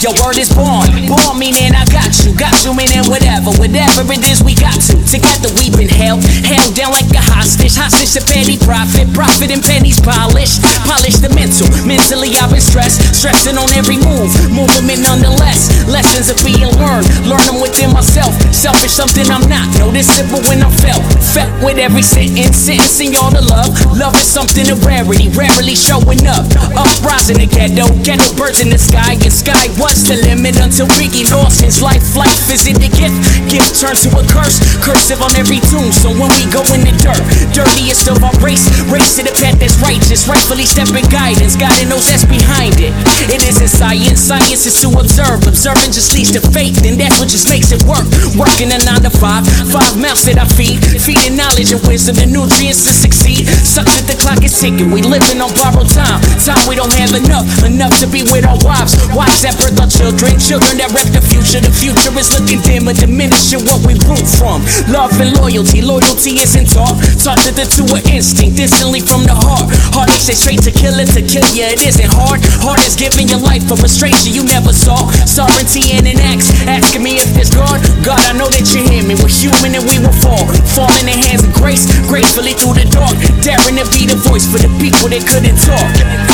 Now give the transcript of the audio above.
Your word is born. Born meaning I got you meaning whatever it is we got to. Together we've been held down like a hostage to petty profit and pennies polished the mental. Mentally I've been stressing on every movement nonetheless. Lessons are being learn them within myself. Selfish something I'm not, noticeable when I'm felt with every sentence in all the love is something of rarely showing up. Uprising the ghetto birds in the sky, and sky was the limit until Biggie lost his life. Life is it the gift turns to a cursive on every tune. So when we go in the dirtiest of our race to the path that's righteous, rightfully stepping guiding those that's behind it. It isn't science is to observing just leads to faith, and that's what just makes it work. Working a 9 to 5 mouths that I feeding knowledge and wisdom, the nutrients to succeed. Sucks that the clock is ticking, we living on borrowed time we don't have enough to be with our wives that birth our children that rep the future is looking dim and diminishing what we root from. Love and loyalty isn't taught to the two are instinct, instantly from the heart they say straight to kill you, it isn't hard is giving your life a frustration you never saw. Sovereignty and an axe asking me if there's God, I know that you hear me. We're human and we will fall in the hands of grace, gracefully through the dark, daring to be the voice for the people that couldn't talk.